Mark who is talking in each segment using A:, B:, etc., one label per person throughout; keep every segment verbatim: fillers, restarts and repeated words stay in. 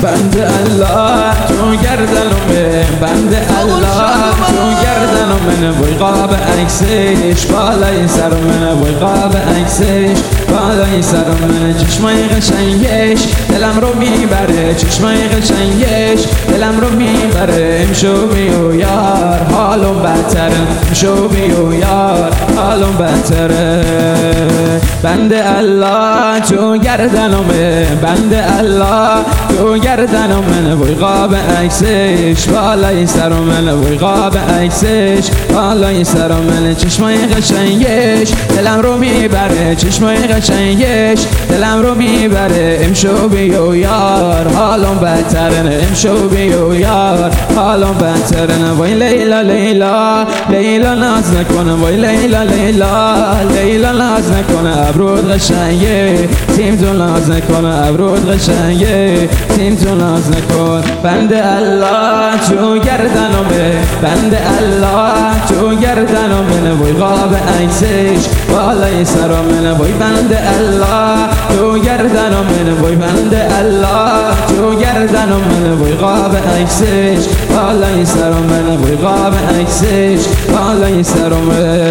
A: بند الله تو گردنمه، بند الله تو گردنمه، وای قاب عکسش بالای سرمه، وای قاب عکسش بالای سرمه، چشمای قشنگش دلم رو میبره، چشمای قشنگش دلم رو میبره، امشو بیو یار حالم بهتره، امشو بیو یار حالم بهتره. بند الله تو گردنمه، بند الله تو گردنمه، وای قاب عکسش بالای سرمه، وای قاب عکسش بالای سرمه، چشمای قشنگش دلم رو میبره، چشمای قشنگش دلم رو میبره، امشو بیو یار حالم بهتره، امشو بیو یار حالم بهتره. وای لیلا لیلا لیلا ناز نکنه، وای لیلا لیلا لیلا ناز نکنه، ابرود قشنگه تیم تو ناز نکنه، ابرود قشنگه تیم تو ناز نکن. بند الله تو گردنمه، بند الله تو گردنمه، وای قاب عکسش بالای سرمه، وای بند الله تو گردنمه، وای بند الله تو گردنمه، وای قاب عکسش بالای سرمه، وای قاب عکسش بالای سرمه.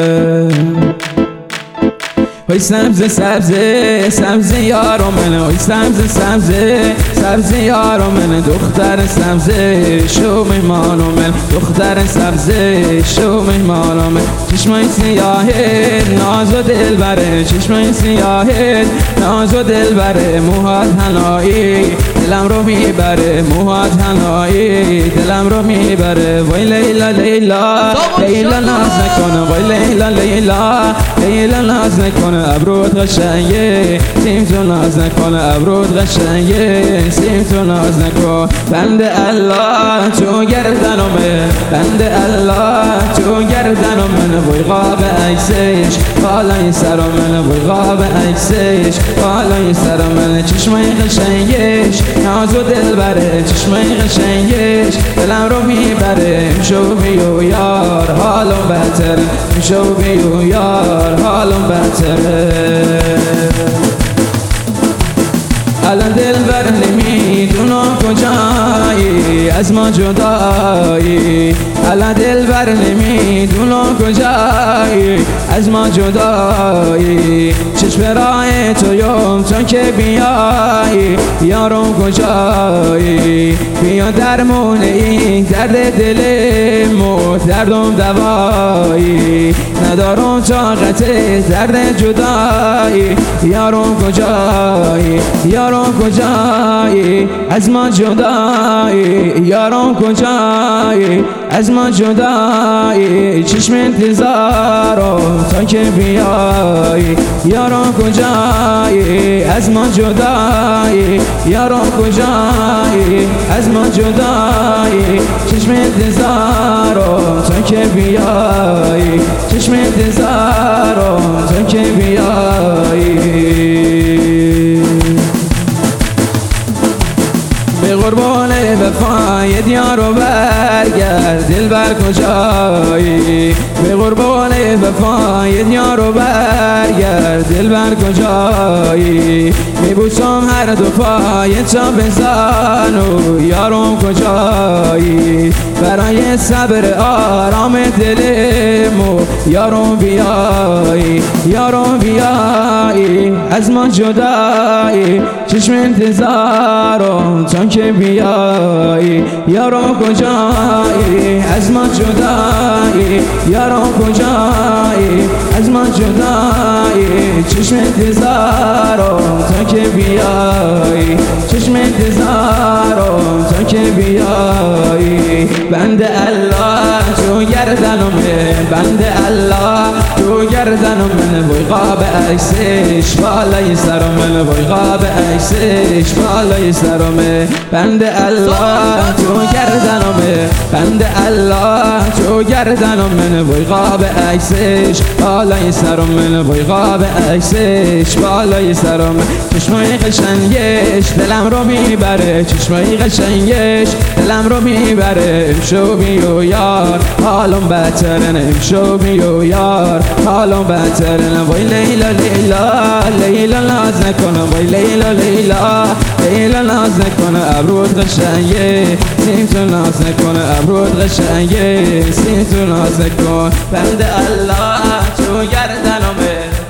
A: وای سبز سبز سبز یارو منه، وای سبز سبز سبز یارو منه، دختر سبز شو مهمانو من، دختر سبز شو مهمانو من، چشمای سیاهت ناز و دل بره، چشمای سیاهت ناز و دل بره، موهات حنایی دلم رو میبره، موهات حنایی دلم رو میبره. وای لیلا لیلا لیلا ناز نکنه، وای لیلا لیلا لیلا ناز نکنه، ابرود قشنگه تیم تو ناز نکنه، ابرود قشنگه تیم تو ناز نکن. بند الله تو گردنمه، بند الله تو گردنمه، وای قاب عکسش بالای سرمه، وای قاب عکسش بالای سرمه، چشمای قشنگش ناز و دل بره، چشمای قشنگش دلم رو میبره، امشو بیو یار حالم بهتره، امشو بیو یار حالم بهتره. الان دلبر نمیدونم کجایی از ما جدایی، الان دلبر نمیدونم کجایی از ما جدایی، چشم راه تو یم تا که بیایی یارم کجایی، بیا درمون این درد دلمو دردم دوایی، ندارم طاقت درد جدایی یارم کجایی، یارم کجایی از ما جدایی، یارم کجایی از ما جدایی، چشم انتظارم تا که بیایی یارم کجایی از ما جدایی، یارم کجایی از ما جدایی، چشم انتظارم تا که بیایی، چشم انتظارم تا که بیایی. به قربان وفای دیارو برگرد دلبر کجایی، به قربان وفای دیارو برگرد دلبر کجایی، میبوسم هر دو پای تا بزنو یارم کجایی، برای صبر آرام دلمو یارم بیایی، یارم بیایی از ما جدایی، چشم انتظارم تا که بیایی یارم کجایی از ما جدایی، یارم کجایی از ما جدایی، چشم انتظارم تا که بیایی، چشم انتظارم تا که بیایی. بند الله تو گردنمه، بند الله تو گردنمه، وای قاب عکسش بالای سرمه، وای قاب عکسش بالای سرمه، بند الله تو گردنمه، بند الله تو گردنمه، وای قاب عکسش بالای سرمه، وای قاب عکسش بالای سرمه، چشمای قشنگش دلم رو میبره، چشمای قشنگش دلم رو میبره، امشو بیو یار حالم بهتره، امشو بیو یار حالا بهترین وای لیلا لیلا لیلا ناز نکنه وای لیلا لیلا لیلا ناز نکنه ابرود قشنگه سیم تو ناز نکنه ابرود قشنگه سیم تو ناز نکن بند الله تو گردنمه